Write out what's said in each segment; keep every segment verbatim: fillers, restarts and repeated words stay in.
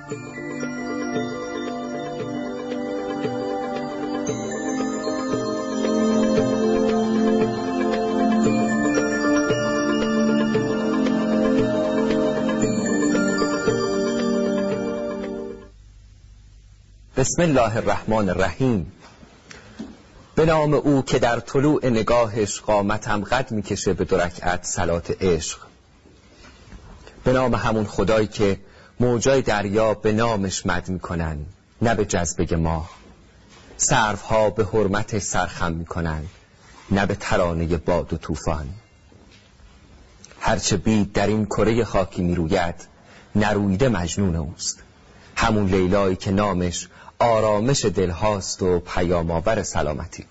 بسم الله الرحمن الرحیم. به نام او که در طلوع نگاهش قامتم قد میکشه به دو رکعت صلات عشق. به نام همون خدایی که موجای دریا به نامش مد میکنن، نه به جذبه ماه. سروها به حرمت سرخم میکنن، نه به ترانه باد و طوفان. هرچه بید در این کره خاکی میروید، نرویده مجنون اوست. همون لیلایی که نامش آرامش دلهاست و پیام آور سلامتی.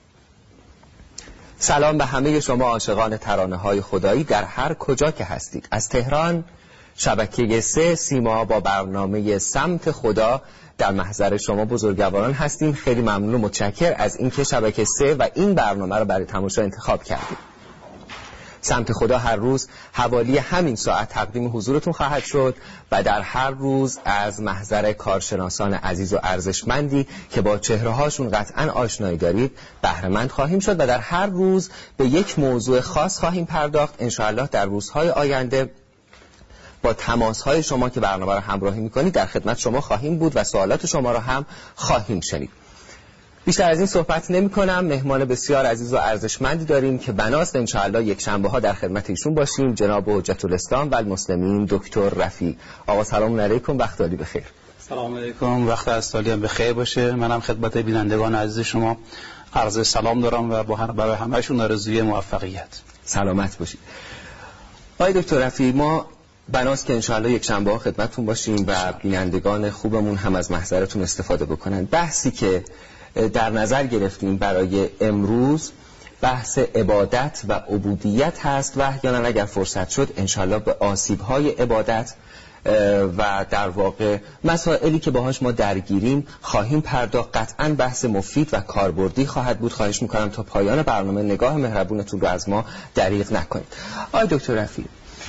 سلام به همه شما عاشقان ترانه های خدایی در هر کجا که هستید. از تهران شبکه سه سیما با برنامه سمت خدا در محضر شما بزرگواران هستیم. خیلی ممنون و متشکر از اینکه شبکه سه و این برنامه رو برای تماشا انتخاب کردید. سمت خدا هر روز حوالی همین ساعت تقدیم حضورتون خواهد شد و در هر روز از محضر کارشناسان عزیز و ارزشمندی که با چهره هاشون قطعا آشنایی دارید بهره مند خواهیم شد و در هر روز به یک موضوع خاص خواهیم پرداخت. انشاءالله در روزهای آینده با تماس های شما که برنامه رو همراهی میکنید در خدمت شما خواهیم بود و سوالات شما رو هم خواهیم شنید. بیشتر از این صحبت نمی کنم. مهمان بسیار عزیز و ارزشمندی داریم که بناست انشاءالله یک شنبه ها در خدمت ایشون باشیم. جناب حجت الاسلام و المسلمین دکتر رفیع. آقا سلام علیکم، وقت عالی بخیر. سلام علیکم، وقت از سالی هم بخیر باشه. منم خدمت بینندگان عزیز شما عرض سلام دارم و با هر برای همه‌شون آرزوی موفقیت. سلامت باشید. آقای دکتر رفیع، ما بناست که انشاءالله یک شنبه ها خدمتتون باشیم و بینندگان خوبمون هم از محضرتون استفاده بکنن. بحثی که در نظر گرفتیم برای امروز بحث عبادت و عبودیت هست و احیانا اگر فرصت شد انشاءالله به آسیب‌های عبادت و در واقع مسائلی که باهاش ما درگیریم خواهیم پرداخت. قطعا بحث مفید و کاربردی خواهد بود. خواهش میکنم تا پایان برنامه نگاه مهربونتون رو از ما دریغ نکنید. آقای دکتر رفیع،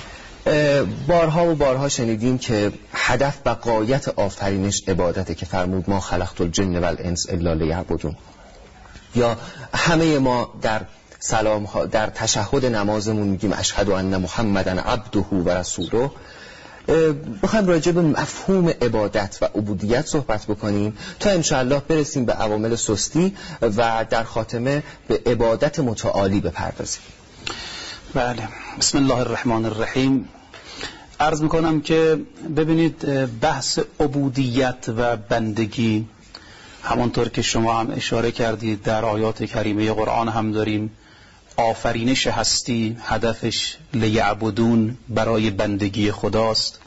بارها و بارها شنیدیم که هدف و غایت آفرینش عبادته که فرمود ما خلقت الجن و الانس الا لیعبدون. یا همه ما در سلام ها در تشهد نمازمون میگیم اشهد ان محمدن عبده و رسوله. بخوایم راجع به مفهوم عبادت و عبودیت صحبت بکنیم تا انشاءالله برسیم به عوامل سستی و در خاتمه به عبادت متعالی بپردازیم. بله، بسم الله الرحمن الرحیم. عرض میکنم که ببینید بحث عبودیت و بندگی همانطور که شما هم اشاره کردید در آیات کریمه قرآن هم داریم. آفرینش هستی هدفش لیعبدون، برای بندگی خداست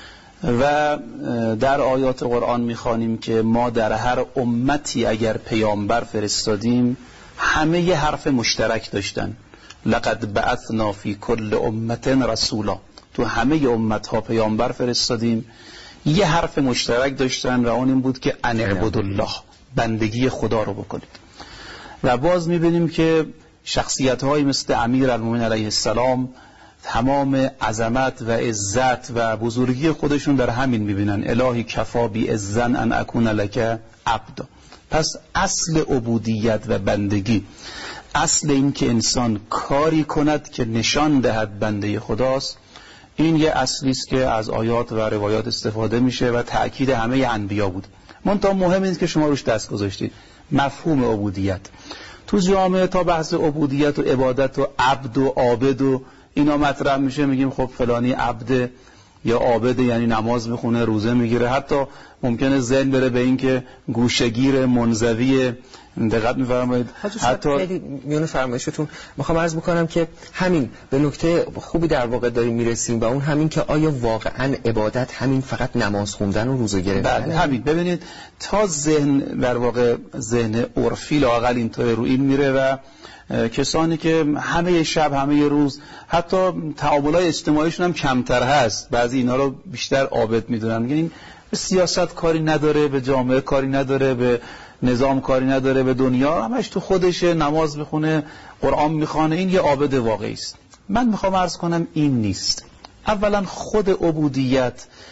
و در آیات قرآن میخوانیم که ما در هر امتی اگر پیامبر فرستادیم همه ی حرف مشترک داشتن. لقد بعثنا فی کل امت رسولا. تو همه امت ها پیامبر فرستادیم، یه حرف مشترک داشتن و اون این بود که ان اعبدوا الله، بندگی خدا رو بکنید. و باز میبینیم که شخصیت های مثل امیر المؤمنین علیه السلام تمام عظمت و عزت و بزرگی خودشون در همین میبینن. الهی کفا بی عزن ان اکون لک عبد. پس اصل عبودیت و بندگی، اصل این که انسان کاری کند که نشان دهد بنده خداست، این یه اصلی است که از آیات و روایات استفاده میشه و تأکید همه انبیا بود. منتها مهم است که شما روش دست گذاشتید. مفهوم عبودیت تو جامعه تا بحث عبودیت و عبادت و عبد و عابد و اینا مطرح میشه، میگیم خب فلانی عبد یا عابد، یعنی نماز میخونه، روزه میگیره. حتی ممکنه ذهن بره به این که گوشگیر، منزوی. دقت می‌فرمایید؟ حتی خیلی میون فرمایشتون میخوام عرض بکنم که همین به نکته خوبی در واقع داریم میرسیم و اون همین که آیا واقعا عبادت همین فقط نماز خوندن و روزه گرفتن؟ بله همین. ببینید تا ذهن در واقع ذهن عرفی لااقل اینطور رو این میره و کسانی که همه شب همه روز حتی تعاملات اجتماعیشون هم کمتر هست، بعضی اینا رو بیشتر عابد میدونن. میگن به سیاست کاری نداره، به جامعه کاری نداره، به نظام کاری نداره، به دنیا همش تو خودشه، نماز میخونه، قرآن میخوانه، این یه عابد واقعی است. من میخوام عرض کنم این نیست. اولا خود عبودیت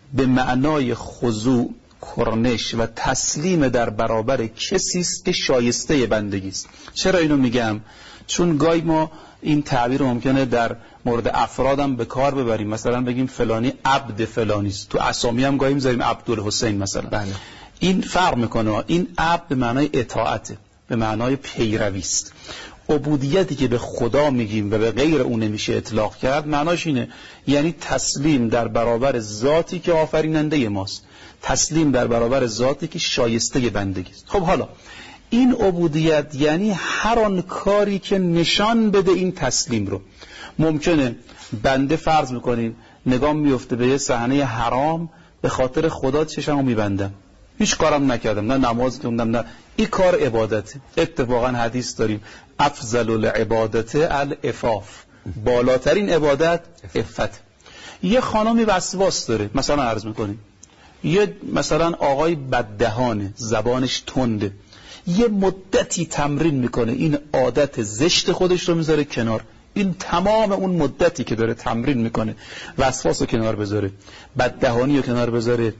به معنای خضوع، کرنش و تسلیم در برابر کسی است که شایسته بندگی است. چرا اینو میگم؟ چون گاهی ما این تعبیر ممکنه در مورد افرادم به کار ببریم، مثلا بگیم فلانی عبد فلانی است، تو اسامی هم گاهی میذاریم عبدالحسین مثلا. بله. این فرق میکنه. این عبد به معنای اطاعته، به معنای پیروی است. عبودیتی که به خدا میگیم و به غیر اون نمیشه اطلاق کرد، معناش اینه یعنی تسلیم در برابر ذاتی که آفریننده ماست، تسلیم در برابر ذاتی که شایسته بندگی است. خب حالا این عبودیت یعنی هر آن کاری که نشان بده این تسلیم رو. ممکنه بنده فرض میکنیم نگاه میفته به یه صحنه حرام، به خاطر خدا چشمو میبندم، هیچ کارم نکردم، نه نماز خوندم، نه، این کار عبادته. اتفاقا حدیث داریم افضل العبادت العفاف، بالاترین عبادت عفت. یه خانمی وسواس داره، مثلا عرض میکنیم یه مثلا آقای بددهانه، زبانش تنده، یه مدتی تمرین میکنه این عادت زشت خودش رو میذاره کنار، این تمام اون مدتی که داره تمرین میکنه وسواس رو کنار بذاره، بددهانی رو کنار بذاره،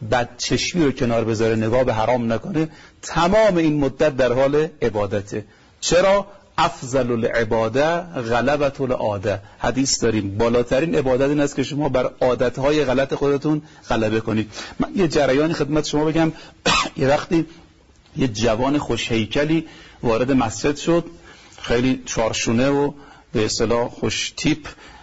بدچشمی رو کنار بذاره، نگاه به حرام نکنه، تمام این مدت در حال عبادته. چرا؟ افضل العباده غلبت العاده. حدیث داریم بالاترین عبادت این است که شما بر عادتهای غلط خودتون غلبه کنید. من یه جریانی خدمت شما بگم. یه وقتی یه جوان خوش هیکلی وارد مسجد شد، خیلی چارشونه و به اصطلاح خوش تیپ.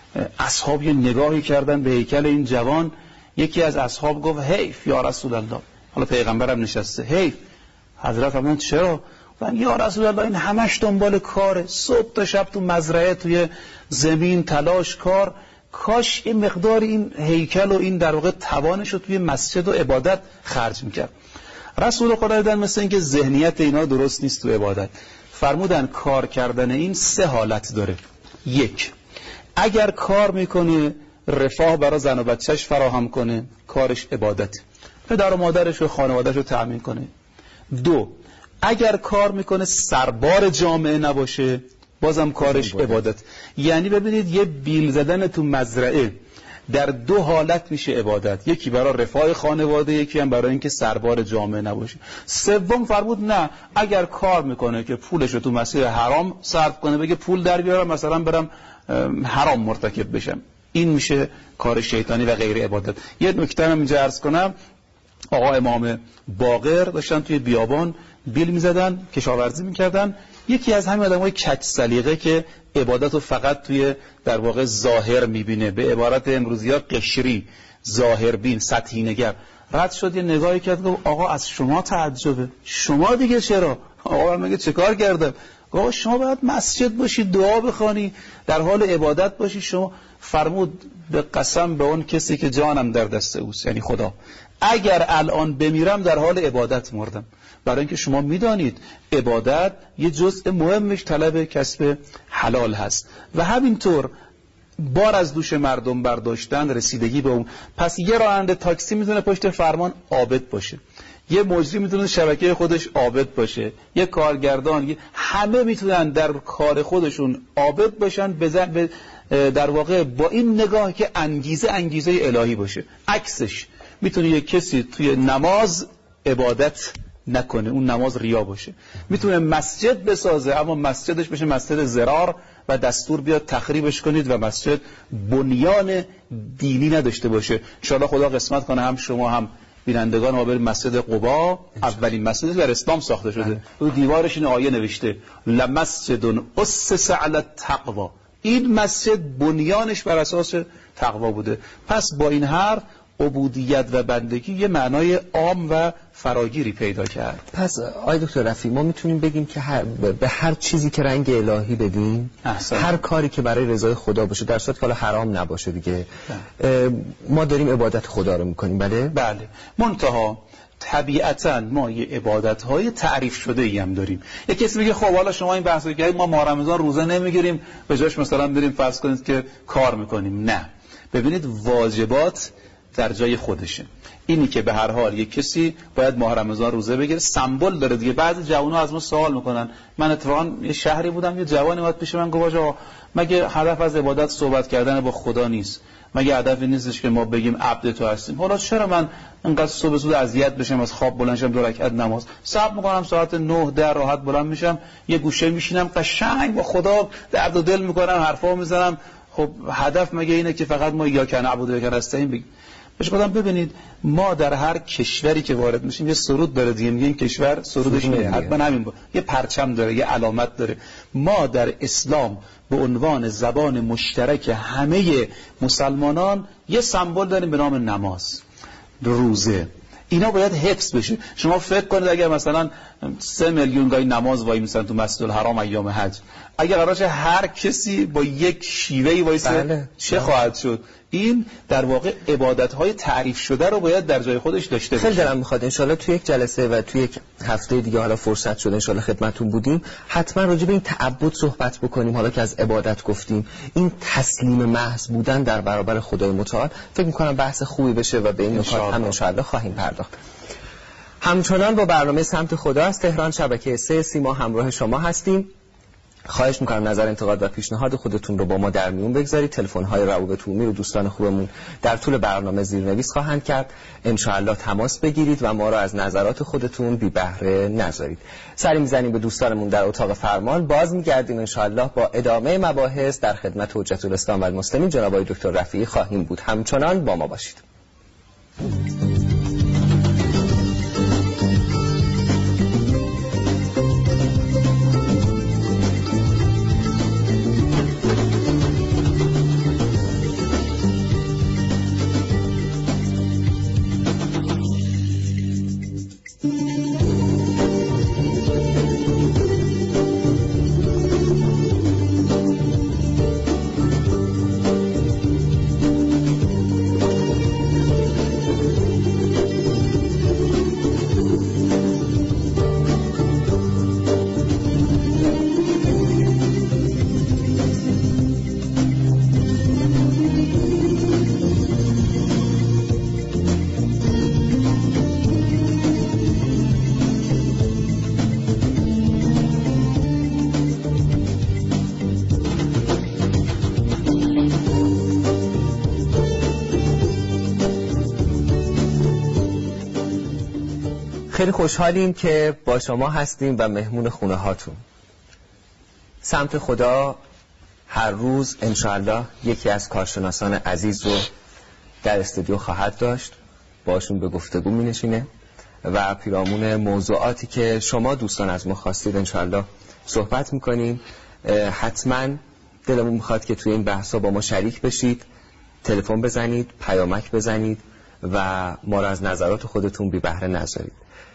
اصحاب یه نگاهی کردن به هیکل این جوان. یکی از اصحاب گفت حیف یا رسول الله. حالا پیغمبرم نشسته. حیف. حضرت فرمودن چرا؟ و یا رسول الله این همش دنبال کاره، صبح تا شب تو مزرعه، توی زمین تلاش، کار. کاش این مقدار این هیکل و این در واقع توانش رو توی مسجد و عبادت خرج میکرد. رسول خدا دیدن مثل این که ذهنیت اینا درست نیست تو عبادت. فرمودن کار کردن این سه حالت داره. یک، اگر کار میکنه رفاه برای زن و بچهش فراهم کنه، کارش عبادت، پدر و مادرش و خانوادهش رو تأمین کنه. دو، اگر کار میکنه سربار جامعه نباشه، بازم کارش عبادت. یعنی ببینید یه بیل زدن تو مزرعه در دو حالت میشه عبادت، یکی برای رفاه خانواده، یکی هم برای اینکه سربار جامعه نباشه. سوم فرمود نه، اگر کار میکنه که پولش رو تو مسیر حرام صرف کنه، بگه پول در بیارم مثلا برم حرام مرتکب بشم، این میشه کار شیطانی و غیر عبادت. یه نکته هم اینجا عرض کنم. آقا امام باقر داشتن توی بیابان بیل میزدن، کشاورزی میکردن. یکی از همین آدمای کج سلیقه که عبادت رو فقط توی در واقع ظاهر میبینه، به عبارت امروزی‌ها قشری، ظاهر بین، سطحی نگر، رد شد یه نگاهی کرد، گفت آقا از شما تعجبه، شما دیگه چرا؟ آقا میگه چه کار کردم؟ گفت شما باید مسجد باشی، دعا بخوانی، در حال عبادت باشی. شما فرمود به قسم به اون کسی که جانم در دست اوست، یعنی خدا، اگر الان بمیرم در حال عبادت مردم. برای اینکه شما میدانید عبادت یه جزء مهمش طلب کسب حلال هست و همینطور بار از دوش مردم برداشتن، رسیدگی به اون. پس یه راننده تاکسی میتونه پشت فرمان عابد باشه، یه مجری میتونه شبکه خودش عابد باشه، یه کارگردان، همه میتونن در کار خودشون عابد باشن، بزن در واقع با این نگاه که انگیزه انگیزه الهی باشه. عکسش میتونه یه کسی توی نماز عبادت نکنه، اون نماز ریا باشه. میتونه مسجد بسازه اما مسجدش بشه مسجد زرار و دستور بیاد تخریبش کنید و مسجد بنیان دینی نداشته باشه. انشاءالله خدا قسمت کنه هم شما هم بینندگان ما بریم مسجد قبا، اولین مسجدی در اسلام ساخته شده. رو دیوارش این آیه نوشته لمسجد اسس علی التقوا. این مسجد بنیانش بر اساس تقوا بوده. پس با این حرف عبودیت و بندگی یه معنای عام و فراگیری پیدا کرد. پس آقای دکتر رفیعی ما میتونیم بگیم که هر به هر چیزی که رنگ الهی بدیم، احسن. هر کاری که برای رضای خدا باشه، در صورت که حالا حرام نباشه دیگه، ما داریم عبادت خدا رو میکنیم. بله بله. منتها طبیعتاً ما یه عبادت‌های تعریف شده ای هم داریم. یک کسی میگه خب حالا شما این بحثو کردید ما ماه رمضان روزه نمیگیریم، به جاش مثلا بریم فرض کنید که کار میکنیم. نه، ببینید واجبات در جای خودشه. اینی که به هر حال یک کسی باید ماه رمضان روزه بگیره سمبل داره دیگه. بعضی جوونا از ما سوال میکنن. من اتفاقا یه شهری بودم، یه جوانی اومد پیش من گفت آقا مگه هدف از عبادت صحبت کردن با خدا نیست؟ مگه هدفی نیستش که ما بگیم عبد تو هستیم؟ حالا چرا من انقدر صبح زود اذیت بشم، از خواب بلند شم دو رکعت نماز صبر میکنم ساعت نه ده راحت بلند میشم، یه گوشه میشینم قشنگ با خدا درد و دل میکنم، حرفا میزنم؟ خب هدف مگه اینه که فقط ما یا کن عبود و یا کن نستعین بگیم؟ بهش گفتم ببینید ما در هر کشوری که وارد میشیم یه سرود داره دیگه، میگه این کشور سرودش اینه، حتما همین با. یه پرچم داره، یه علامت داره. ما در اسلام به عنوان زبان مشترک همه مسلمانان یه سمبل داریم به نام نماز، روزه. اینا باید حفظ بشه. شما فکر کنید اگر مثلا سه میلیون گاهی نماز وای میسن تو مسجد الحرام ایام حج، اگر قرارش هر کسی با یک شیوهی وایسه بله. چه بله. خواهد شد؟ این در واقع عبادت‌های تعریف شده رو باید در جای خودش داشته باشه. خیلی دلم میخواد ان شاءالله توی یک جلسه و توی یک هفته دیگه حالا فرصت شده ان شاءالله خدمتتون بودیم، حتما راجع به این تعبد صحبت بکنیم. حالا که از عبادت گفتیم، این تسلیم محض بودن در برابر خدای متعال فکر می‌کنم بحث خوبی بشه و به این نکات هم ان شاءالله خواهیم پرداخت. همچنان با برنامه سمت خدا از تهران شبکه سه سیما همراه شما هستیم. خواهش میکنم نظر، انتقاد و پیشنهاد خودتون رو با ما در میون بگذارید. تلفن‌های روابط عمومی رو دوستان خوبمون در طول برنامه زیرنویس خواهند کرد. ان شاءالله تماس بگیرید و ما رو از نظرات خودتون بی بهره نذارید. سری میزنیم به دوستانمون در اتاق فرمان، باز میگردیم ان شاءالله با ادامه مباحث در خدمت حجت الاسلام و المسلمین جناب آقای دکتر رفیعی خواهیم بود. همچنان با ما باشید. خیلی خوشحالیم که با شما هستیم و مهمون خونه هاتون. سمت خدا هر روز انشاءالله یکی از کارشناسان عزیز رو در استودیو خواهد داشت، باشون به گفتگو می نشینه و پیرامون موضوعاتی که شما دوستان از ما خواستید انشاءالله صحبت می کنیم. حتما دلمون میخواد که توی این بحثا با ما شریک بشید، تلفن بزنید، پیامک بزنید و ما رو از نظرات خودتون بی بهره نذارید.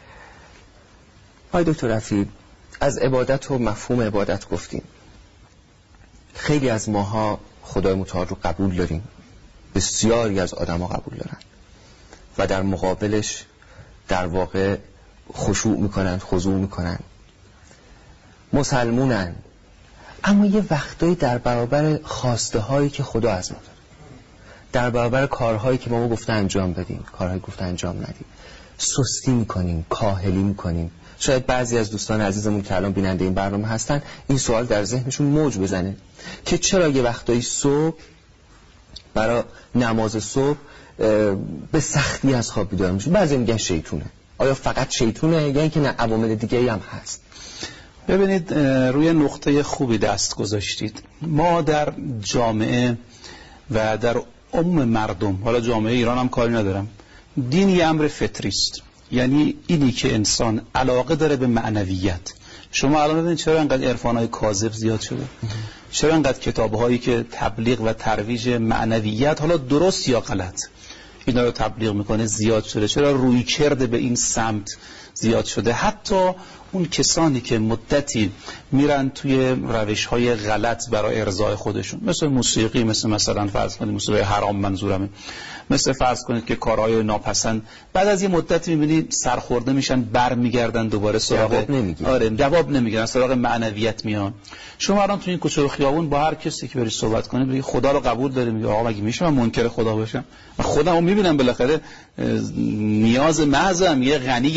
آقای دکتر رفیعی، از عبادت و مفهوم عبادت گفتیم. خیلی از ماها خدای متعال رو قبول داریم، بسیاری از آدم ها قبول دارن و در مقابلش در واقع خشوع میکنن، خضوع میکنن، مسلمونن، اما یه وقتایی در برابر خواسته هایی که خدا از ما داره، در برابر کارهایی که ما گفته انجام بدیم، کارهایی گفته انجام ندیم، سستی میکنیم، کاهلی میکنیم. شاید بعضی از دوستان عزیزمون که الان بیننده این برنامه هستن این سوال در ذهنشون موج بزنه که چرا یه وقتایی صبح برای نماز صبح به سختی از خواب بیدار میشیم؟ بعضی میگن شیطونه. آیا فقط شیطونه یا اینکه نه عوامل دیگه‌ای هم هست؟ ببینید روی نقطه خوبی دست گذاشتید. ما در جامعه و در عموم مردم، حالا جامعه ایران هم کاری ندارم، دین یه امر فطری است. یعنی اینی که انسان علاقه داره به معنویت. شما الان ببینید چرا انقدر عرفان‌های کاذب زیاد شده، چرا انقدر کتاب‌هایی که تبلیغ و ترویج معنویت، حالا درست یا غلط، اینا رو تبلیغ میکنه زیاد شده، چرا روی کرده به این سمت زیاد شده. حتی اون کسانی که مدتی میرن توی روش‌های غلط برای ارضای خودشون، مثل موسیقی، مثل مثلا فرض کنید موسیقی حرام منظورمه، مثل فرض کنید که کارهای ناپسند، بعد از یه مدت میبینید سرخورده میشن، برمیگردن دوباره سراغ جواب نمیگیرن. آره جواب نمیگیرن، سراغ معنویت میان. شما الان تو این کوچه و خیابون با هر کسی که بری صحبت کنید بگید خدا رو قبول داری، میگه آقا مگه میشه من منکر خدا باشم؟ من خودمو میبینم بالاخره نیاز محضم، یه غنی محض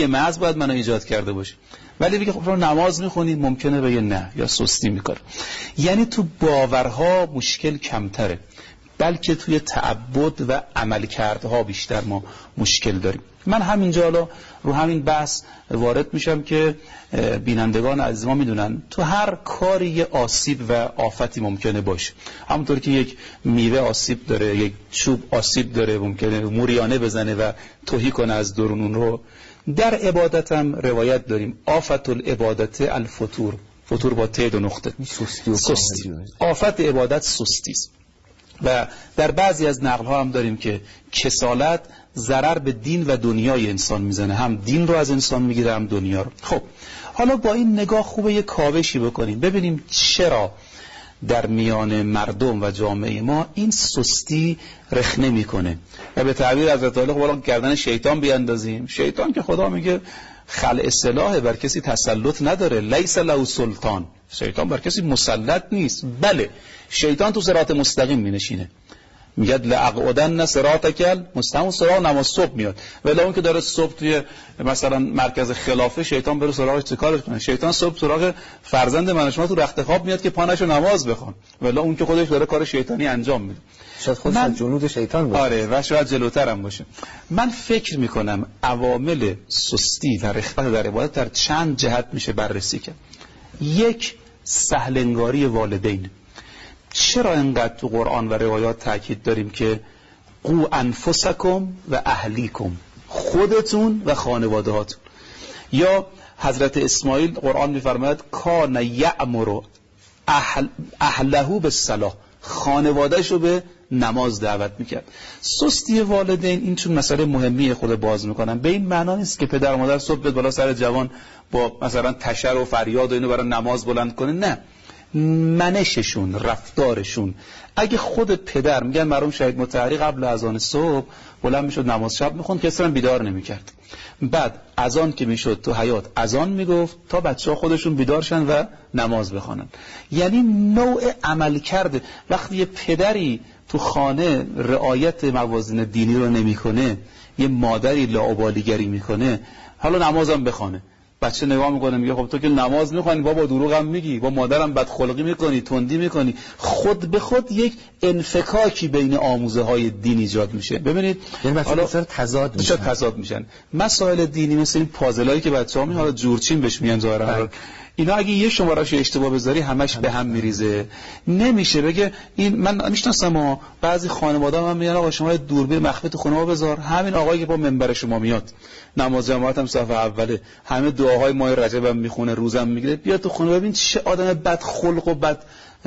باید منو ایجاد کرده باشه. ولی بگه خب نماز میخونی، ممکنه بگه نه یا سستی میکنه. یعنی تو باورها مشکل کمتره، بلکه توی تعبد و عملکردها بیشتر ما مشکل داریم. من همینجا حالا رو همین بحث وارد میشم که بینندگان عزیز ما میدونن تو هر کاری یه آسیب و آفتی ممکنه باشه. همونطور که یک میوه آسیب داره، یک چوب آسیب داره، ممکنه موریانه بزنه و تهی کنه از درون اون رو. در عبادت هم روایت داریم آفت العبادت الفتور، فتور با ت و نقطه، سستی, سستی. آفت عبادت سستی است. و در بعضی از نقل ها هم داریم که کسالت ضرر به دین و دنیای انسان میزنه، هم دین رو از انسان میگیره هم دنیا رو. خب حالا با این نگاه خوبه یک کاوشی بکنیم ببینیم چرا در میان مردم و جامعه ما این سستی رخنه میکنه و به تعبیر حضرت علی خب گردن شیطان بیاندازیم. شیطان که خدا میگه خلع سلاح، بر کسی تسلط نداره، لیس له سلطان، شیطان بر کسی مسلط نیست. بله شیطان تو صراط مستقیم مینشینه، میگه لأقعدن صراطک مستقیم، صراط نماز صبح میاد. ولی اون که داره صبح توی مثلا مرکز خلافه، شیطان بره سراغش چه کارش کنه؟ شیطان صبح سراغ فرزند من شما تو رخت خواب میاد که پانشو نماز بخوان، ولی اون که خودش داره کار شیطانی انجام میده. شاید خودش از جنود شیطان باشه. آره و شاید جلوتر هم باشه. من فکر میکنم عوامل سستی و رخوت در عبادت در چند جهت میشه بررسی کرد. یک، سهلنگاری والدین. چرا انقدر تو قرآن و روایات تاکید داریم که قو انفسکم و اهلیکم، خودتون و خانواده هاتون؟ یا حضرت اسماعیل قرآن میفرماید کان یأمر اهل اهله بالصلاة، خانواده‌اش رو به نماز دعوت میکرد. سستی والدین این چون مسئله مهمیه خود باز میکنم، به این معنا نیست که پدر و مادر صبح بالا سر جوان با مثلا تشر و فریاد و اینو برای نماز بلند کنه، نه، منششون، رفتارشون. اگه خود پدر، میگن مرحوم شهید مطهری قبل اذان صبح بلند میشد نماز شب میخوند که اصلا بیدار نمیکرد، بعد اذان که میشد تو حیاط اذان میگفت تا بچه‌ها خودشون بیدار شن و نماز بخوانن. یعنی نوع عمل کرده. وقتی یه پدری تو خانه رعایت موازین دینی رو نمیکنه، یه مادری لاابالیگری میکنه، حالا نمازم بخونه، بچه نگاه میکنه میگه خب تو که نماز میخوانی بابا دروغم میگی، با مادرم بدخلقی میکنی، تندی میکنی. خود به خود یک انفکاکی بین آموزه های دین ایجاد میشه. ببینید یعنی حالا تضاد میشن. تضاد میشن مسائل دینی، مثل این پازلایی که بچه‌ها می حالا جورچین بهش میگن ظاهرا، اینا اگه یه شماره‌اش اشتباه بذاری همش به هم میریزه. نمیشه بگه این، من میشناسم بعضی خانواده من میگن آقا شما دوربین مخفی تو خونه بذار، همین آقایی که با منبر شما میاد نماز جماعت هم صف اوله، همه دعاهای ماه رجب هم میخونه، روزم میگیره، بیا تو خونه ببین چه آدم بد خلق و بد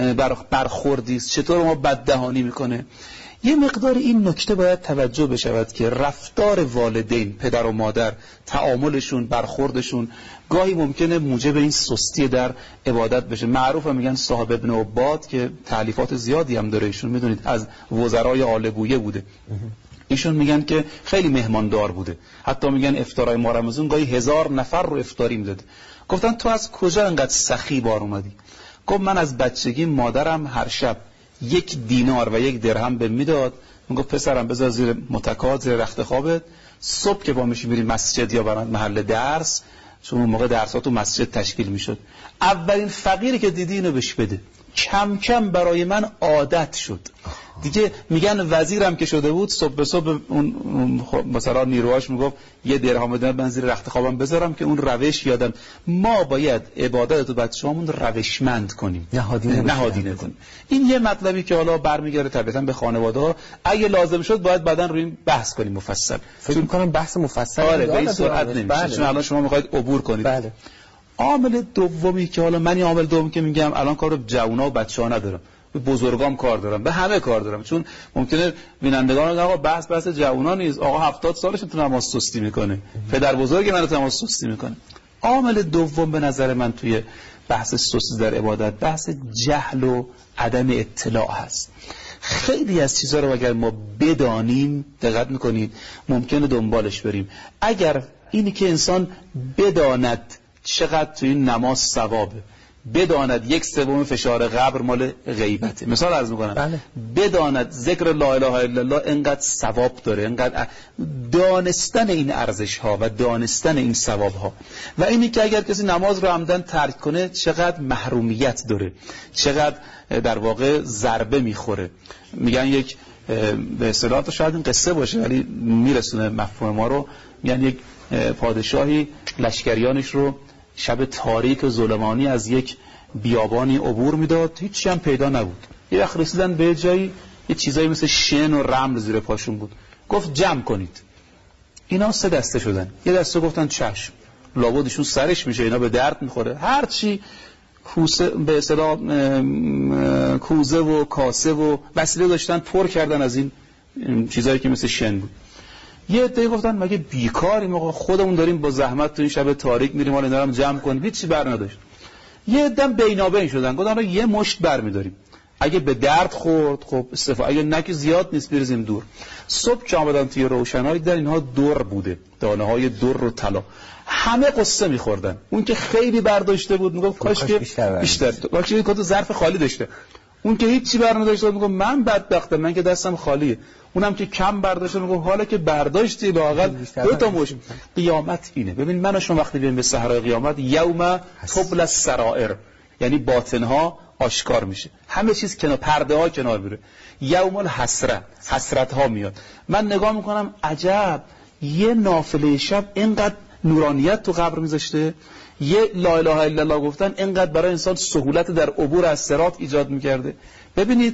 برخوردی است، چطور ما بد دهانی میکنه. یه مقدار این نکته باید توجه بشود که رفتار والدین، پدر و مادر، تعاملشون، برخوردشون گاهی ممکنه موجب این سستی در عبادت بشه. معروف هم میگن صاحب ابن عباد که تالیفات زیادی هم داره، ایشون میدونید از وزرای آل بویه بوده، ایشون میگن که خیلی مهماندار بوده، حتی میگن افطارای ماه رمضان گاهی هزار نفر رو افطاری میداد. گفتن تو از کجا انقدر سخی بار اومدی؟ گفت من از بچگی مادرم هر شب یک دینار و یک درهم به میداد، میگفت پسرم بذار زیر متکات، زیر رخت خوابت، صبح که با میشی میری مسجد یا برای محل درس، چون اون موقع درسات تو مسجد تشکیل میشد، اولین فقیری که دیدی اینو بهش بده. کم کم برای من عادت شد دیگه. میگن وزیرم که شده بود صبح به صبح اون مثلا نیروهاش میگفت یه درهم بدن من زیر رخت خوابم بذارم که اون روش یادم. ما باید عبادت تو بچه‌هامون روشمند کنیم، نهادینه, نهادینه کنیم. این یه مطلبی که حالا برمیگره طبیعتا به خانواده‌ها، اگه لازم شد باید بعداً روی این بحث کنیم مفصل. فکر می‌کنم بحث مفصل آره به این سرعت نمیشه، بله. چون الان شما می‌خواید عبور کنید. بله. عامل دومی که حالا من این عامل دومی که میگم الان کار به جوونا و بچه‌ها ندارم، به بزرگام کار دارم، به همه کار دارم، چون ممکنه بینندگان آقا بحث بحث جوونا نیست، آقا هفتاد سالشه تو نماز سستی میکنه، پدر بزرگ من تو نماز سستی میکنه. عامل دوم به نظر من توی بحث سستی در عبادت بحث جهل و عدم اطلاع هست. خیلی از چیزها رو اگر ما بدانیم، دقت میکنید، ممکنه دنبالش بریم. اگر اینی که انسان بداند چقدر توی نماز ثوابه، بداند یک سوم فشار قبر مال غیبته. مثال عرض میکنم بله. بداند ذکر لا اله الا الله انقدر ثواب داره، انقدر دانستن این ارزش ها و دانستن این ثواب ها و اینی که اگر کسی نماز رو عمدن ترک کنه چقدر محرومیت داره، چقدر در واقع ضربه میخوره. میگن یک به اصطلاح تو شاید این قصه باشه ولی میرسونه مفهوم ما رو، میگن یک پادشاهی لشکریانش رو شب تاریک و ظلمانی از یک بیابانی عبور میداد، هیچی هم پیدا نبود. یه وقت رسیدن به جایی یه چیزایی مثل شن و رمل زیر پاشون بود، گفت جمع کنید. اینا سه دسته شدن، یه دسته گفتن چشم، لابدشون سرش میشه، اینا به درد میخوره. هرچی کوسه به اصطلاح کوزه و کاسه و وسیله داشتن پر کردن از این چیزایی که مثل شن بود. یه عده گفتن مگه بیکاریم آقا، خودمون داریم با زحمت تو این شب تاریک میریم حالا اینا رو جمع کنیم، هیچ چی بر نداشت. یه عده بینابین شدن گفتن یه مشت برمی‌داریم، اگه به درد خورد خب استفاده، اگه نه که زیاد نیست بریزیم دور. صبح که آمدن توی روشنایی در اینها در بوده، دانه‌های در و طلا. همه قصه می‌خوردن. اون که خیلی برداشته بود میگفت کاش که بیشتر بیشتر کاش که تو ظرف خالی داشته. اون که هیچ چی برنداشته میگه من بدبختم، من که دستم خالیه. اونم که کم برداشته میگه حالا که برداشتی لااقل دو تا مش. قیامت اینه. ببین من و شما وقتی بریم به صحرای قیامت یوم تبل السرائر، یعنی باطنها آشکار میشه، همه چیز کنار، پرده ها کنار میره. یوم الحسره، حسرت ها میاد. من نگاه میکنم عجب یه نافله شب اینقدر نورانیت تو قبر میذاشته، یه لا اله الا الله گفتن اینقدر برای انسان سهولت در عبور از صراط ایجاد میکرده. ببینید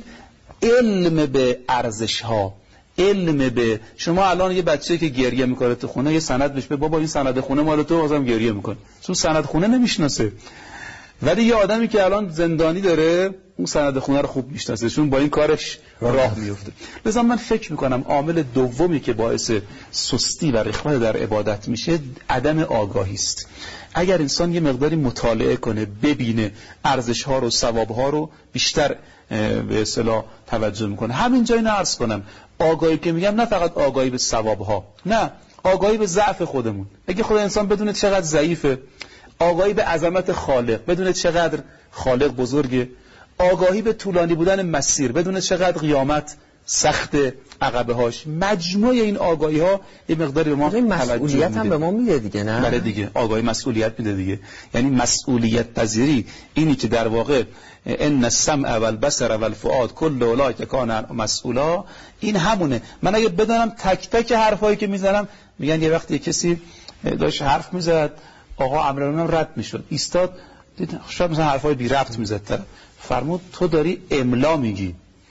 علم به ارزش ها، علم به شما الان یه بچه که گریه میکنه تو خونه یه سند بهش به بابا این سند خونه مال تو، بازم گریه میکنه چون سند خونه نمیشناسه. ولی یه آدمی که الان زندانی داره اون سند خونه رو خوب میشناسه چون با این کارش راه میفته. لذا من فکر میکنم عامل دومی که باعث سستی و رخوت در عبادت میشه عدم آگاهی است. اگر انسان یه مقداری مطالعه کنه، ببینه ارزش ها رو، ثواب ها رو، بیشتر به اصطلاح توجه میکنه. همین جایی عرض کنم آگاهی که میگم نه فقط آگاهی به ثواب ها، نه آگاهی به ضعف خودمون. اگه خود انسان بدونه چقدر ضعیفه، آگاهی به عظمت خالق، بدونه چقدر خالق بزرگه، آگاهی به طولانی بودن مسیر، بدونه چقدر قیامت سخت عقبه هاش. مجموع این آگاهی ها یه مقداری به ما مسئولیت هم به ما میده دیگه، نه؟ بله دیگه، آگاهی مسئولیت میده دیگه. یعنی مسئولیت پذیری، اینی که در واقع ان السمع والبصر والفؤاد کل اولئک کان مسئولا، این همونه. من اگه بدانم تک تک حرفایی که میزنم، میگن یه وقتی کسی داشت حرف میزد آقا امرمون رد میشد، ایستاد دید شاید مثلا حرفای بی ربط میزد، طرف فرمود تو داری املا میگی،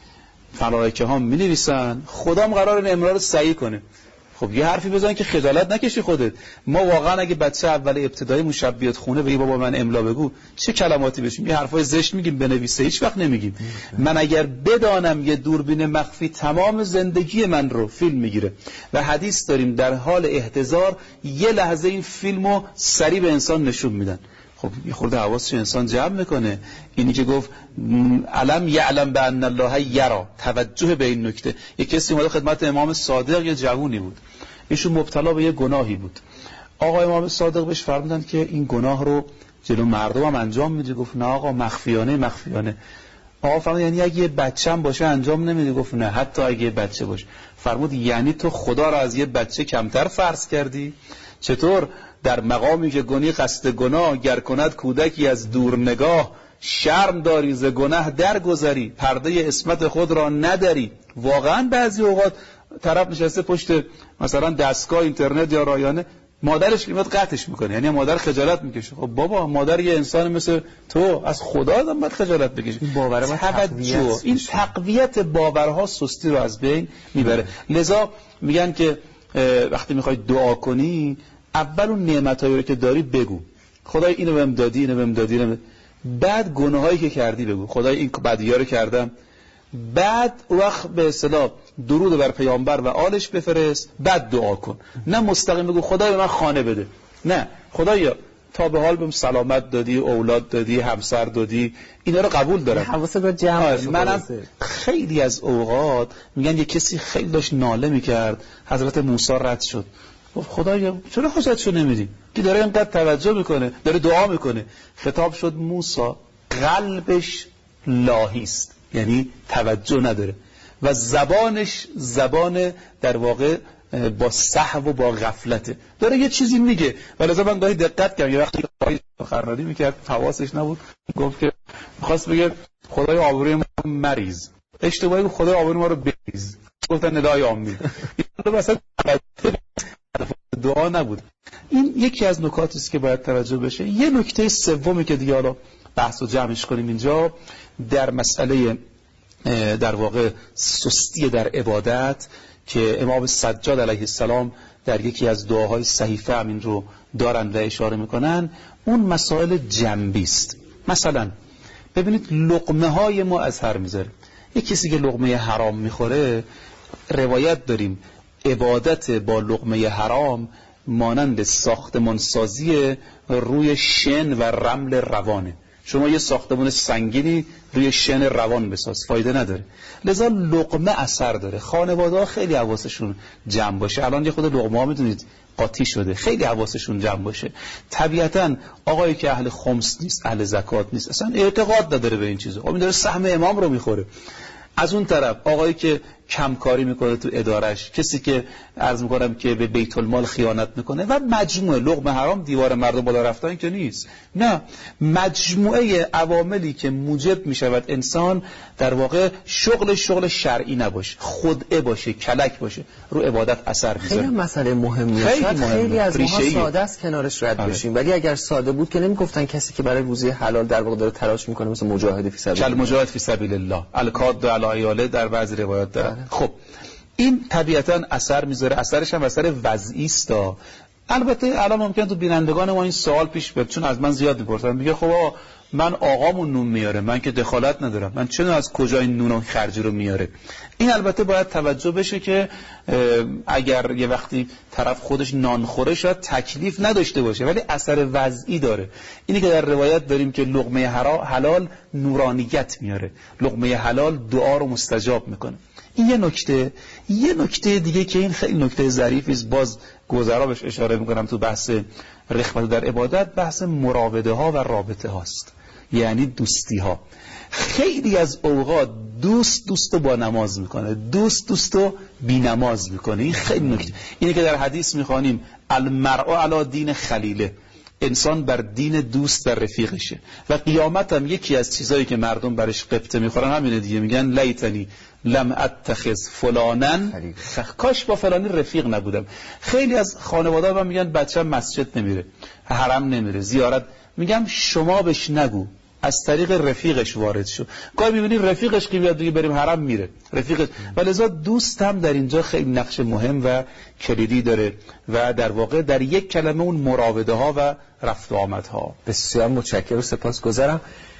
ملائکه ها مینویسن، خدام قرار این املا رو صحیح کنه. خب یه حرفی بزن که خجالت نکشی خودت. ما واقعا اگه بچه اول ابتدایی مشب بیاد خونه بگی بابا من املا بگو، چه کلماتی بشیم؟ یه حرفای زشت میگیم بنویسه، هیچ وقت نمیگیم. من اگر بدانم یه دوربین مخفی تمام زندگی من رو فیلم میگیره و حدیث داریم در حال احتضار یه لحظه این فیلمو سریع به انسان نشون میدن. خب یه خورده حواسش انسان جمع میکنه. اینی که گفت علم یعلم بان الله یرا، توجه به این نکته. یک کسی اومد خدمت امام صادق، یه جوونی بود، ایشون مبتلا به یه گناهی بود. آقا امام صادق بهش فرمودن که این گناه رو جلو مردم هم انجام میدی؟ گفت نه آقا مخفیانه مخفیانه. آقا فرمود یعنی اگه یه بچه‌م باشه انجام نمیدی؟ گفت نه حتی اگه یه بچه باشه. فرمود یعنی تو خدا رو از یه بچه کمتر فرض کردی؟ چطور در مقامی که گنی قصد گناه گر کند کودکی از دور نگاه، شرم داری ز گناه درگذری، پرده عصمت خود را نداری. واقعا بعضی اوقات طرف نشسته پشت مثلا دستگاه اینترنت یا رایانه، مادرش میاد قطعش میکنه، یعنی مادر خجالت میکشه. خب بابا مادر یه انسان مثل تو، از خدا آدم باید خجالت بکشه. این باور ما توجه، این تقویت باورها سستی رو از بین میبره. لذا میگن که وقتی میخوای دعا کنی اول اون نعمتایی رو که داری بگو، خدای اینو بهم دادی، اینو بهم دادی، اینو. بعد گناهایی که کردی بگو، خدای این بدی‌ها رو کردم. بعد وقت به اصطلاح درود بر پیامبر و آلش بفرست، بعد دعا کن. نه مستقیم بگو خدای به من خانه بده، نه خدایا تا به حال بهم سلامت دادی، اولاد دادی، همسر دادی، اینا رو قبول دارم. حواست رو جمع کن. منم خیلی از اوقات میگن یه کسی خیلی داشت ناله میکرد، حضرت موسی رد شد. گفت خدایا چرا حاجتشو نمیدی؟ که داره اینقدر توجه میکنه، داره دعا میکنه. خطاب شد موسی قلبش لاهی است، یعنی توجه نداره و زبانش زبان در واقع با سهو و با غفلته، داره یه چیزی میگه. ولی من گاهی دقت کردم، یه وقتی خرنادی میکرد حواسش نبود، گفت که می‌خواست بگه خدای آبروی ما مریض، اشتباهی گفت خدای آبروی ما رو بریز، گفتن ندای آمین. این مثلا دعا نبود. این یکی از نکاتی است که باید توجه بشه. یه نکته سومی که دیگه حالا بحث رو جمعش کنیم اینجا، در مسئله در واقع سستی در عبادت که امام سجاد علیه السلام در یکی از دعاهای صحیفه همین رو دارن و اشاره میکنن، اون مسائل جنبی است. مثلا ببینید لقمه های ما اثر میذاره. یک کسی که لقمه حرام میخوره، روایت داریم عبادت با لقمه حرام مانند ساختمان سازی روی شن و رمل روانه. شما یه ساختمان سنگینی روی شن روان بساز، فایده نداره. لذا لقمه اثر داره. خانواده ها خیلی حواسشون جمع باشه. الان یه خود لقمه ها میدونید قاطی شده، خیلی حواسشون جمع باشه. طبیعتا آقایی که اهل خمس نیست، اهل زکات نیست، اصلا اعتقاد نداره به این چیزا، خب این داره سهم امام رو میخوره. از اون طرف آقایی که کمکاری میکنه تو ادارش، کسی که عرض میکنم که به بیت المال خیانت میکنه و مجموعه لقمه حرام دیوار مردم بالا رفتن که نیست، نه، مجموعه عواملی که موجب میشود انسان در واقع شغل شغل شرعی نباشه، خدعه باشه، کلک باشه، رو عبادت اثر میذاره. خیلی مسئله مهمیه. خیلی, مهمه. خیلی از ماها ساده است کنارش رد آره. بشیم، ولی اگر ساده بود که نمیگفتن کسی که برای روزی حلال در واقع داره تلاش میکنه مثل مجاهد فی سبیل الله، مجاهد فی سبیل الله، الکاد علی ایاله در بعضی روایات داره. خب این طبیعتا اثر میذاره، اثرش هم اثر وضعی است. البته الان ممکن تو بینندگان ما این سوال پیش بیاد، چون از من زیاد میپرسن، میگه خب آقا من آقامون نون میاره، من که دخالت ندارم، من چه از کجا این نون و خرجی رو میاره؟ این البته باید توجه بشه که اگر یه وقتی طرف خودش نان خوره شاید تکلیف نداشته باشه، ولی اثر وضعی داره. اینی که در روایت داریم که لقمه حلال نورانیت میاره، لقمه حلال دعا رو مستجاب میکنه. این یه نکته. یه نکته دیگه که این خیلی نکته ظریفی است، باز گذرا بهش اشاره میکنم تو بحث رغبت در عبادت، بحث مراوده ها و رابطه هاست، یعنی دوستی ها. خیلی از اوقات دوست دوستو با نماز میکنه، دوست دوستو بی نماز میکنه. این خیلی نکته. اینه که در حدیث میخوانیم المرء علی دین خلیله، انسان بر دین دوست و رفیقشه. و قیامت هم یکی از چیزایی که مردم برش قبطه میخورن همینه دیگه، میگن لیتنی لم اتخذ فلانن، کاش با فلانی رفیق نبودم. خیلی از خانواده ها میگن بچه‌م مسجد نمیره، حرم نمیره، زیارت، میگم شما بهش نگو، از طریق رفیقش وارد شو. گاهی میبینی رفیقش که بیاد دیگه بریم حرم میره، رفیقش. ولذا دوست هم در اینجا خیلی نقش مهم و کلیدی داره و در واقع در یک کلمه اون مراوده ها و رفت و آمد ها. بسیار متشکرم و سپاسگزارم.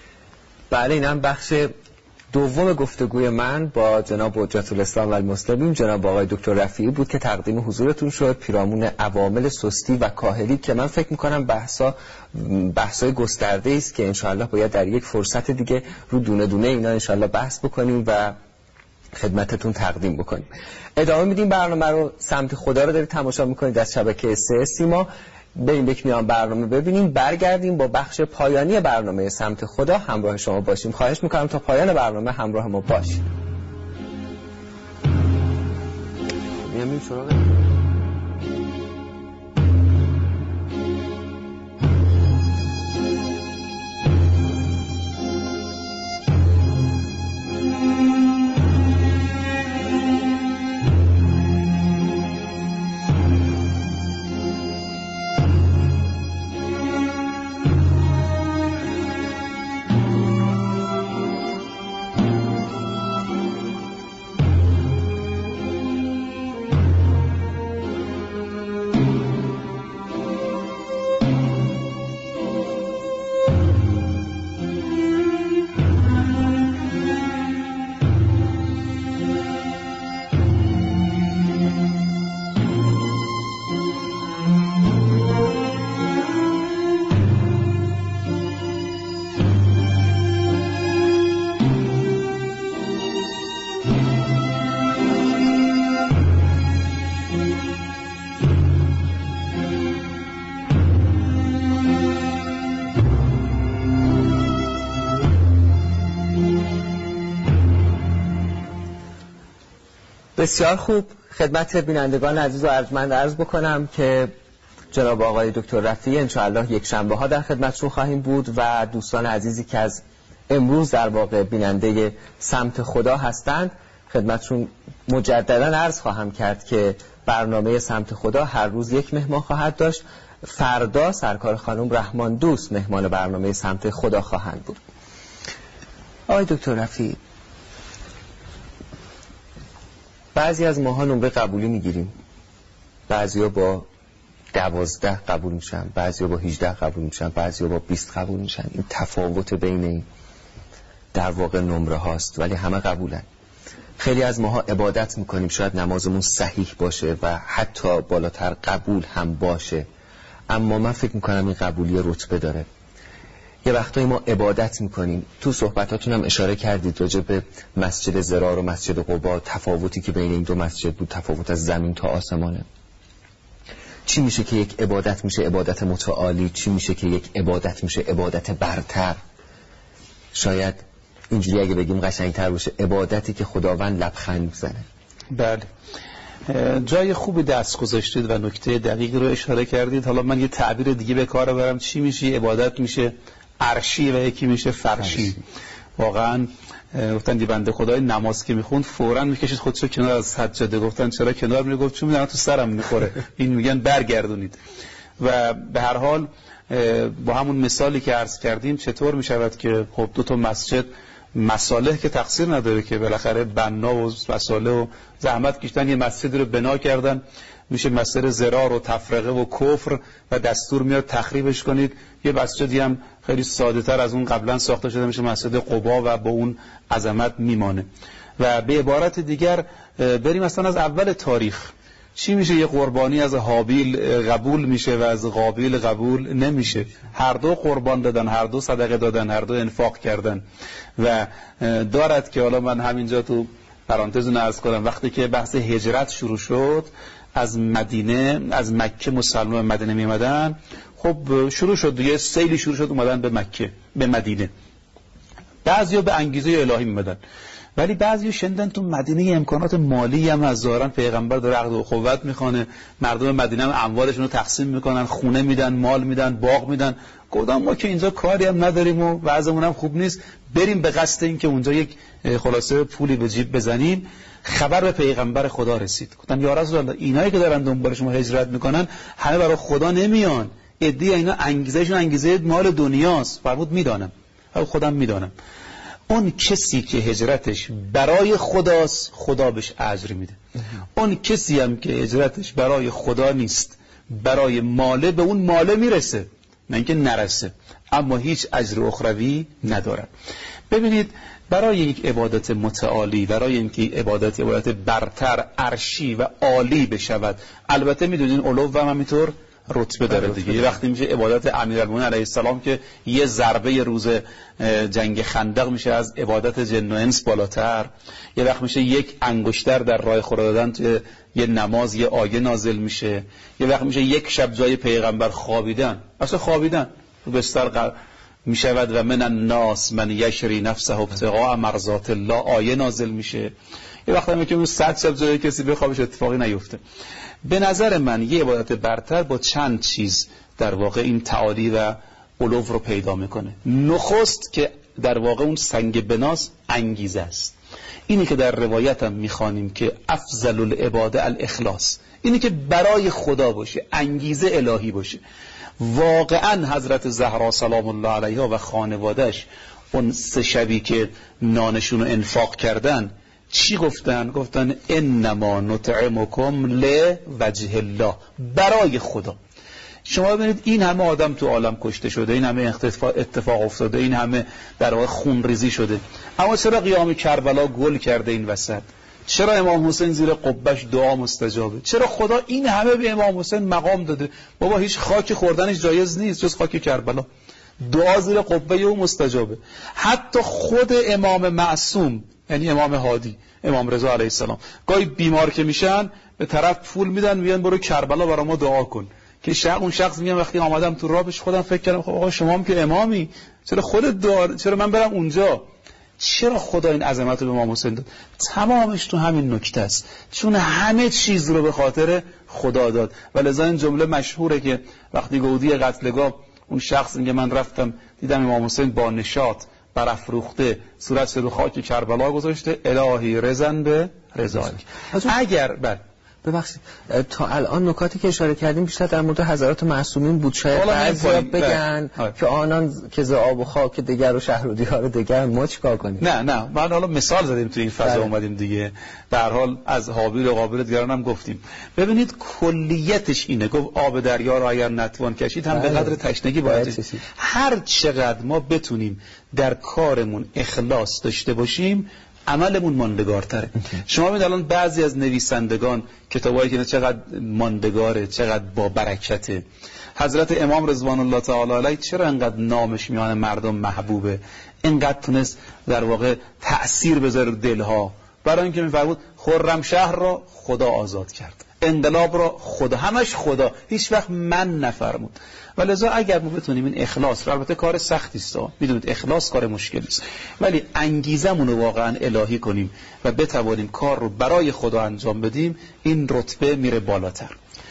بله این هم بخش دوم گفتگوی من با جناب حجت الاسلام و المسلمین جناب آقای دکتر رفیعی بود که تقدیم حضورتون شد، پیرامون عوامل سستی و کاهلی که من فکر میکنم بحثا بحثای گسترده است که انشاءالله باید در یک فرصت دیگه رو دونه دونه اینا انشاءالله بحث بکنیم و خدمتتون تقدیم بکنیم. ادامه میدیم برنامه رو. سمت خدا رو دارید تماشا میکنید از شبکه سه سیما. بریم یک میان برنامه ببینیم، برگردیم با بخش پایانی برنامه سمت خدا همراه شما باشیم. خواهش میکنم تا پایان برنامه همراه ما باشید. میام سراغ بسیار خوب. خدمت بینندگان عزیز و ارجمند عرض بکنم که جناب آقای دکتر رفیعی انشاءالله یک شنبه ها در خدمتشون خواهیم بود و دوستان عزیزی که از امروز در واقع بیننده سمت خدا هستند خدمتشون مجددا عرض خواهم کرد که برنامه سمت خدا هر روز یک مهمان خواهد داشت. فردا سرکار خانم رحمان دوست مهمان برنامه سمت خدا خواهند بود. آقای دکتر رفیعی، بعضی از ماها نمره قبولی میگیریم، بعضیا با دوازده قبول میشن، بعضیا با هجده قبول میشن، بعضیا با بیست قبول میشن. این تفاوت بین این در واقع نمره هاست، ولی همه قبولن. خیلی از ماها عبادت میکنیم، شاید نمازمون صحیح باشه و حتی بالاتر قبول هم باشه، اما من فکر میکنم این قبولی رتبه داره. یه وقتایی ما عبادت میکنیم، تو صحبتاتون هم اشاره کردید راجع به مسجد ضرار و مسجد قبا، تفاوتی که بین این دو مسجد بود تفاوت از زمین تا آسمانه. چی میشه که یک عبادت میشه عبادت متعالی، چی میشه که یک عبادت میشه عبادت برتر؟ شاید اینجوری اگه بگیم قشنگتر باشه، عبادتی که خداوند لبخند میزنه. بله، جای خوبی دست گذاشتید و نکته دقیق رو اشاره کردید. حالا من یه تعبیر دیگه به کار برم. چی میشه عبادت؟ میشه عرشی و یکی میشه فرشی. واقعا گفتن دی بنده خدای نماز که میخوند فوراً میکشید خودشو کنار از سجاده. گفتن چرا کنار میگفت؟ چون میدونم تو سرم میخوره. این میگن برگردونید. و به هر حال با همون مثالی که عرض کردیم چطور میشود که خب دو تا مسجد مصالح که تقصیر نداره که بالاخره بنا و مصالح و زحمت کشیدن یه مسجد رو بنا کردن، میشه مسئله ضرار و تفرقه و کفر و دستور میاد تخریبش کنید. یه مسجدی هم خیلی ساده تر از اون قبلا ساخته شده میشه مسجد قبا و با اون عظمت میمانه. و به عبارت دیگر بریم اصلا از اول تاریخ، چی میشه یه قربانی از هابیل قبول میشه و از قابیل قبول نمیشه؟ هر دو قربان دادن، هر دو صدقه دادن، هر دو انفاق کردن. و دارد که حالا من همینجا تو پرانتز نعرض کنم، وقتی که بحث هجرت شروع شد از مدینه، از مکه مسلمان مدینه میمدن، خب شروع شد یه سیلی شروع شد اومدن به مکه، به مدینه. بعضیا به انگیزه الهی میمدن، ولی بعضی شنیدن تو مدینه امکانات مالی هم از ظاهرا پیغمبر داره عقد و اخوت میخونه، مردم مدینه هم اموالشون رو تقسیم میکنن، خونه میدن، مال میدن، باغ میدن. گفتم ما که اینجا کاری هم نداریم و وضعمون هم خوب نیست، بریم به قصد این که اونجا یک خلاصه پولی به جیب بزنیم. خبر به پیغمبر خدا رسید. گفتن یا رسول الله، اینایی که دارن دنبال شما هجرت میکنن همه برای خدا نمیان، عده اینا انگیزهشون انگیزه مال دنیاست. فرمود میدانم، خودم میدانم. اون کسی که هجرتش برای خداست خدا بهش اجر میده. اون کسی هم که هجرتش برای خدا نیست، برای ماله، به اون ماله میرسه، نه اینکه نرسه، اما هیچ اجر اخروی نداره. ببینید برای یک عبادت متعالی، برای اینکه عبادت عبادت برتر، عرشی و عالی بشود، البته میدونین علو هم همینطور رتبه داره دیگه. یه وقتی میشه عبادت امیرالمومنین علیه السلام که یه ضربه روز جنگ خندق میشه از عبادت جن و انس بالاتر. یه وقت میشه یک انگشتر در راه خدا دادن توی یه نماز یه آیه نازل میشه. یه وقت میشه یک شب جای پیغمبر خوابیدن، اصلا خوابیدن رو بستر میشود و من الناس من یشری نفسه ابتغاء مرضات الله آیه نازل میشه. یه وقت هم که اون صد شب جای کسی بخوابش اتفاقی نیفته. به نظر من یه عبادت برتر با چند چیز در واقع این تعالی و علو رو پیدا میکنه. نخست که در واقع اون سنگ بناس انگیزه است. اینی که در روایت هم میخوانیم که افضل العباده الاخلاص، اینی که برای خدا باشه، انگیزه الهی باشه. واقعا حضرت زهرا سلام الله علیها و خانوادهش اون سه شبی که نانشون رو انفاق کردن چی گفتن؟ گفتن انما نطعمکم لوجه الله، برای خدا. شما ببینید این همه آدم تو عالم کشته شده، این همه اتفاق افتاده، این همه در واقع خون ریزی شده، اما چرا قیام کربلا گل کرده این وسط؟ چرا امام حسین زیر قبش دعا مستجابه؟ چرا خدا این همه به امام حسین مقام داده؟ بابا هیچ خاک خوردنش جایز نیست جز خاک کربلا. دعا زیر قبه او مستجابه. حتی خود امام معصوم یعنی امام هادی، امام رضا علیه السلام، گاهی بیمار که میشن به طرف پول میدن میگن برو کربلا برای ما دعا کن. که شخص اون شخص میگه وقتی آمدم تو راه بهش خودم فکر کردم خب آقا شما هم که امامی، چرا خودت دعا، چرا من برم اونجا؟ چرا خدا این عظمت رو به امام حسین داد؟ تمامش تو همین نکته است، چون همه چیز رو به خاطر خدا داد. و لذا این جمله مشهوره که وقتی گودی قتلگاه اون شخص میگه من رفتم دیدم امام حسین با نشاط برافروخته صورتش رو خاک کربلا گذاشته، الهی رضن به رضایک. اگر بعد ببخشید تا الان نکاتی که اشاره کردیم بیشتر در مورد حضرات معصومین بود، شاید بعضیا بگن که آنان که ز آب و خاک دیگر و شهر و دیار دیگر ما چیکار کنیم؟ نه نه من حالا مثال زدیم تو این فضا اومدیم دیگه، به هر حال از حابیل و قابیل دیگران هم گفتیم. ببینید کلیتش اینه، گفت آب دریا را اگر نتوان کشید هم به قدر تشنگی باید کشید. هر چقدر ما بتونیم در کارمون اخلاص داشته باشیم عملمون ماندگارتره. شما ببینید الان بعضی از نویسندگان کتابایی که چقدر ماندگاره، چقدر با برکته. حضرت امام رضوان الله تعالی علیه چرا انقدر نامش میان مردم محبوبه، انقدر تونست در واقع تأثیر بذاره رو دلها؟ برای اینکه میفرمود خرمشهر را خدا آزاد کرد، انقلاب را خدا، همش خدا، هیچ وقت من نفرمود. ولذا اگر ما بتونیم این اخلاص، البته کار سختی است، میدونید اخلاص کار مشکلی است، ولی انگیزمون رو واقعا الهی کنیم و بتوانیم کار رو برای خدا انجام بدیم، این رتبه میره بالاتر.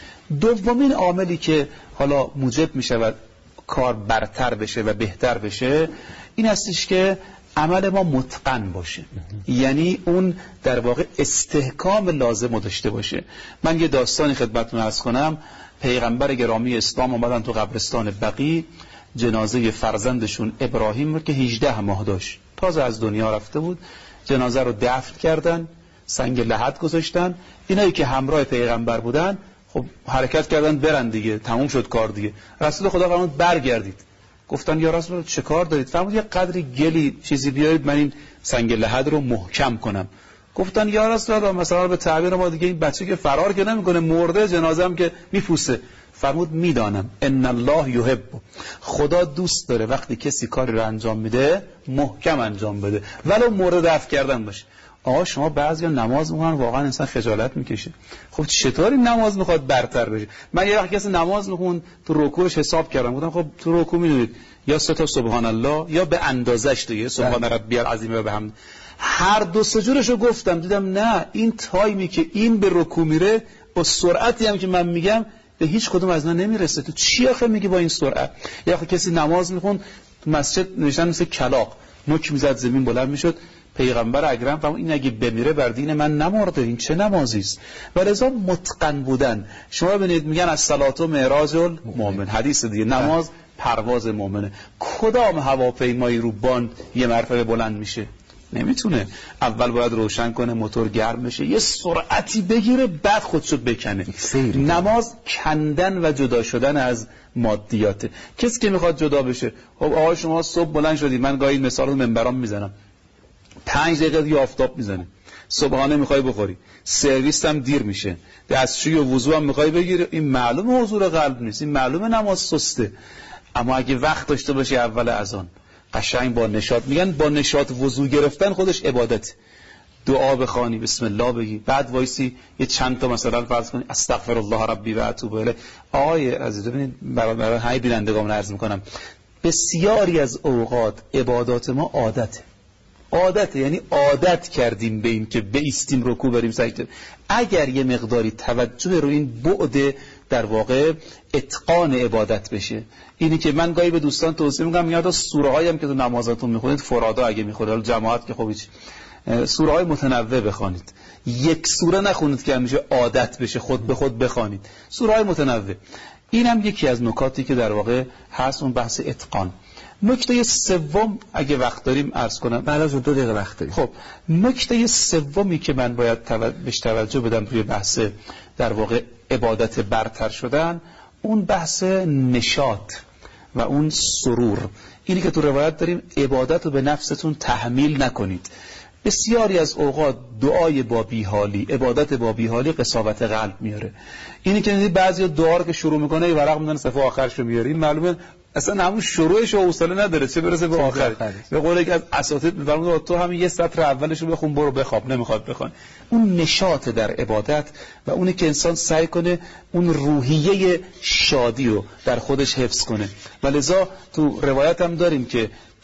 دومین عاملی که حالا موجب میشه کار برتر بشه و بهتر بشه این هستش که عمل ما متقن باشه، یعنی اون در واقع استحکام لازم داشته باشه. من یه داستانی خدمتتون عرض کنم. پیغمبر گرامی اسلام اومدن تو قبرستان بقیع، جنازه فرزندشون ابراهیم رو که هجده ماه داشت تازه از دنیا رفته بود، جنازه رو دفن کردن، سنگ لحد گذاشتن. اینایی که همراه پیغمبر بودن خب حرکت کردن برن دیگه، تموم شد کار دیگه. رسول خدا فرمود برگردید. گفتن یا رسول الله چه کار دارید؟ فرمود یه قدری گلی چیزی بیارید من این سنگ لحد رو محکم کنم. گفتن یا رسول الله مثلا به تعبیر ما دیگه این بچه که فرار که نمیکنه، مرده، جنازه هم که میپوسه. فرمود میدانم ان الله یحب، خدا دوست داره وقتی کسی کاری رو انجام میده محکم انجام بده ولو مورد دفع کردن باشه. آقا شما بعضیا نماز میخونن واقعا انسان خجالت میکشه. خب چطوری نماز میخواد برتر بشه؟ من یه وقت کسی نماز میخوند تو رکوعش حساب کردم، گفتم خب تو رکوع میدونید یا سه تا سبحان الله یا به اندازش دیگه سبحان ربی العظیم و بحمد، هر دو سجورشو گفتم، دیدم نه این تایمی که این به رکوع میره با سرعتی هم که من میگم به هیچ کدوم از اینا نمیرسه. تو چی آخه میگی با این سرعت؟ یا آخه کسی نماز میخوند تو مسجد نوشتن مثل کلاغ نوک میزد زمین بلند میشد. پیغمبر اکرم فرمود این اگه بمیره بر دین من نمرده، این چه نمازی است؟ ولذا متقن بودن. شما ببینید میگن الصلاه معراج المؤمن، حدیث دیگه، نماز پرواز مؤمنه. کدام هواپیمایی رو باند یه مرتبه بلند میشه؟ نمیتونه. اول باید روشن کنه، موتور گرم بشه، یه سرعتی بگیره، بعد خودشو بکنه. نماز کندن و جدا شدن از مادیاته. کسی که میخواد جدا بشه، خب آقا شما صبح بلند شدید، من گاهی مثال رو منبرام میزنم، پنج دقیقه دیگه آفتاب میزنه، صبحانه میخوای بخوری، سرویس هم دیر میشه، دستشویی و وضو هم میخوای بگیری، این معلومه حضور قلب نیست، این معلومه نماز سسته. اما اگه وقت داشته باشی اول اذان قشنگ با نشاط، میگن با نشاط وضو گرفتن خودش عبادت، دعا بخوانی، بسم الله بگی، بعد وایسی یه چند تا مثلا فرض کنی استغفر الله ربی و اتوب الیه. آقای عزیز ببینید، برای همه بینندگان عرض میکنم، بسیاری از اوقات عبادات ما عادته. عادت یعنی عادت کردیم به این که بایستیم رکوع بریم سجده. اگر یه مقداری توجه رو این بعد در واقع اتقان عبادت بشه، اینی که من گاهی به دوستان توصیه میکنم، یاد سوره هایی هم که تو نمازاتون میخونید فرادا اگه میخونید، جماعت که خب هیچ، سوره های متنوع بخوانید، یک سوره نخونید که همیشه عادت بشه خود به خود بخوانید، سوره های متنوع. این هم یکی از نکاتی که در واقع هست، اون بحث اتقان. نکته سوم اگه وقت داریم عرض کنم. بله دو دقیقه وقت داریم. خب نکته سومی که من باید تو... بهش توجه بدم توی بحث در واقع عبادت برتر شدن، اون بحث نشاط و اون سرور. اینی که تو روایت داریم عبادت رو به نفستون تحمیل نکنید. بسیاری از اوقات دعای با بیحالی، عبادت با بیحالی قساوت قلب میاره. اینی که بعضی دعا رو که شروع میکنه یه ورق میدن صفحه آخرش رو میاره، این معلومه اصلا همون شروعش و حوصله نداره، چه برسه به آخر. به قول یکی از اساتید میفرمود تو همین یه سطر اولش رو بخون برو بخواب، نمیخواد بخوان. اون نشاط در عبادت و اونی که انسان سعی کنه اون روحیه شادی رو در خودش حفظ کنه. ولذا تو روایت هم داریم که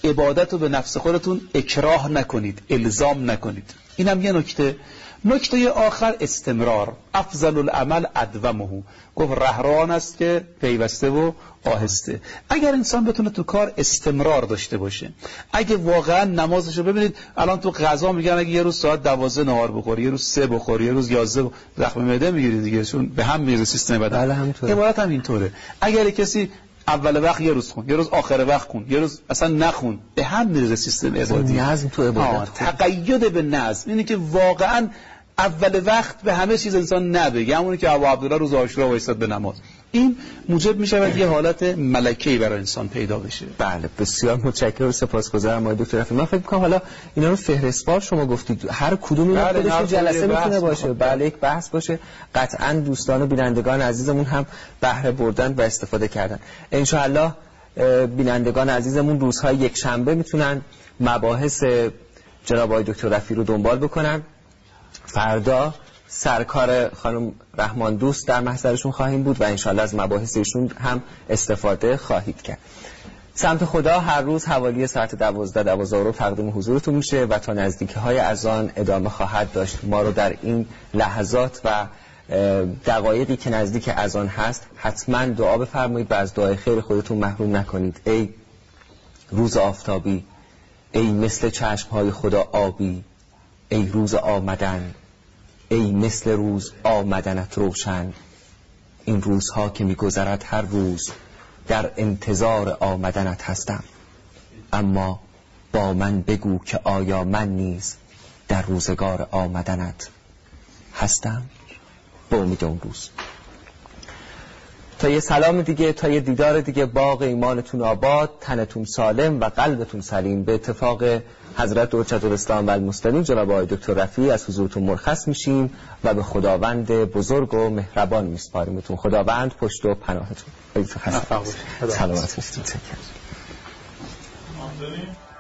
عبادت رو به نفس خودتون اکراه نکنید، الزام نکنید. اینم یه نکته. نکته آخر استمرار. افضل العمل ادومه. گفت رهروان است که پیوسته و آهسته. اگر انسان بتونه تو کار استمرار داشته باشه، اگه واقعا نمازشو ببینید الان تو غذا میگن اگه یه روز ساعت دوازده نهار بخوری، یه روز سه بخوری، یه روز یازده زخم معده میگیری دیگه، چون به هم میره سیستم بدن. عبارت هم اینطوره. اگر کسی اول وقت یه روز خون، یه روز آخر وقت خون، یه روز اصلا نخون، به هم میره سیستم عبادی. نظم تو عبادت. تقید به نظم. اینه که واقعا اول وقت به همه چیز انسان نبگه، همونی که ابو عبدالله روز عاشورا وایساد به نماز. این موجب میشه یه حالت ملکه‌ای برای انسان پیدا بشه. بله، بسیار متشکرم و سپاسگزارم آقای دکتر رفیعی. من فکر می‌کنم حالا اینا رو فهرستوار شما گفتید، هر کدوم اینا خودش جلسه میتونه باشه. بله، یک بحث باشه. قطعاً دوستان و بینندگان عزیزمون هم بهره بردن و استفاده کردن. ان شاءالله بینندگان عزیزمون روزهای یک شنبه میتونن مباحث جناب آقای دکتر رفیعی رو دنبال بکنن. فردا سرکار خانم رحمان دوست در محضرشون خواهیم بود و انشالله از مباحثشون هم استفاده خواهید کرد. سمت خدا هر روز حوالی ساعت دوازده دوازده رو تقدیم حضورتون میشه و تا نزدیکی های اذان ادامه خواهد داشت. ما رو در این لحظات و دقایقی که نزدیک اذان هست حتما دعا بفرمایید و از دعای خیر خودتون محروم نکنید. ای روز آفتابی، ای مثل چشمهای خدا آبی، ای روز آمدن، ای مثل روز آمدنت روشن. این روزها که میگذرد هر روز در انتظار آمدنت هستم، اما با من بگو که آیا من نیز در روزگار آمدنت هستم. به امید اون روز. تا یه سلام دیگه، تا یه دیدار دیگه، باغ ایمانتون آباد، تنتون سالم و قلبتون سلیم. به اتفاق حضرت حجت الاسلام و المسلمین جناب آقای دکتر رفیعی از حضورتون مرخص میشیم و به خداوند بزرگ و مهربان میسپاریمتون. خداوند پشت و پناهتون. سلامت باشید.